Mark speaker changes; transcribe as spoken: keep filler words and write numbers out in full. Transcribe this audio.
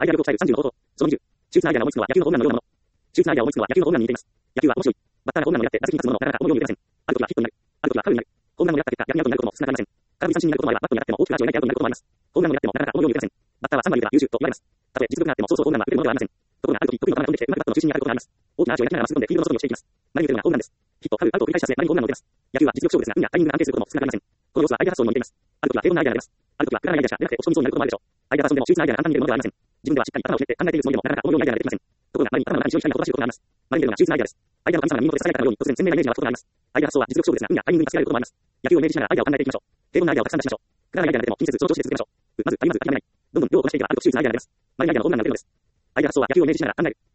Speaker 1: アイデア力を鍛えるさんじゅうの方法。そのにじゅう。秀逸なアイデアが思いつくのは野球のホームランのようなもの。秀逸なアイデアを思いつくのは野球のホームランに似ています。野球は面白い。バッターがホームランをやって打席に立つもののなかなか思うように打てません。ある時はヒットになる。ある時はファウルになる。ホームランをやった結果、逆にアウトになることも少なくありません。空振り三振になることもあれば、バットになっても大きくアーチを描いてアウトになることもあります。ホームランをやってもなかなか思うように打てません。バッターはさん割出たら優秀と言われます。たとえ実力があってもそうそうホームランは打てるものではありません。ところがある時、得意の球が飛んできて、うまくバットの中心に当たることがあります。大きなアーチを描きながら進んでフィールドの外に落ちていきます。前に出るのがホームランです。ヒット、ファウル、アウトを繰り返した末、前にホームランを打てます。野球は実力勝負ですが、運やタイミングが安定することも少なくありません。この様子はアイデア発想に似ています。ある時は平凡なアイデアが出ます。ある時はくだらないアイデアしか出なくて落ち込みそうになることもあるでしょう。アイデア発想でも秀逸なアイデアが簡単に出るものではありません。自分ではしっかり頭をひねって考えているつもりでもなかなか思うようにアイデアが出てきません。ところが、前に頭の中に白い光が飛ばしていることがあります。前に出るのが秀逸なアイデアです。アイデアの神様が身元で捧げたかのように突然鮮明なイメージが湧くことがあります。アイデア発想は実力勝負ですが、運やタイミングに助けられることもあります。野球をイメージしながらアイデアを考えていきましょう。平凡なアイデアをたくさん出しましょう。くだらないアイデアが出ても気にせずその調子で続けましょう。まず、足りまず諦めない。どんどん量をこなしていけばある時秀逸なアイデアが出ます。前にアイデアのホームランが出るのです。アイデア発想は野球をイメージしながら考える。